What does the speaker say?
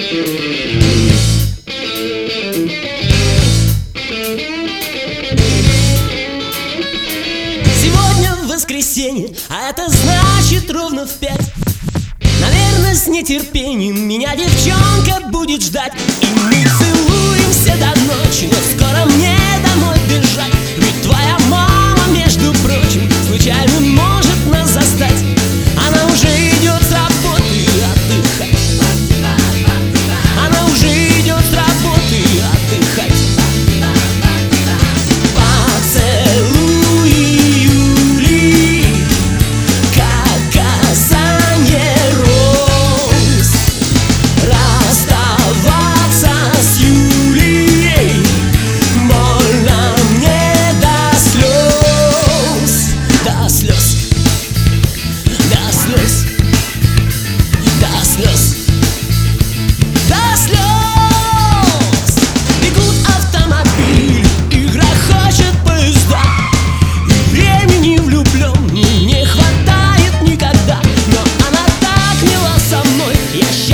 Сегодня воскресенье, а это значит ровно в 5. Наверное, с нетерпением меня девчонка будет ждать. И мы целуемся до ночи, но скоро мне домой бежать. Ведь твоя мама, между прочим, случайно может нас застать. Она уже идет с работы отдыхать. Она уже идет с работы отдыхать. Поцелуй Юли, как касание роз. Расставаться с Юлией больно мне до слез. До слез, до слез, до слез, до слез. Бегут автомобили и грохочет поезда, и времени влюбленным не хватает никогда. Но она так мила со мной, я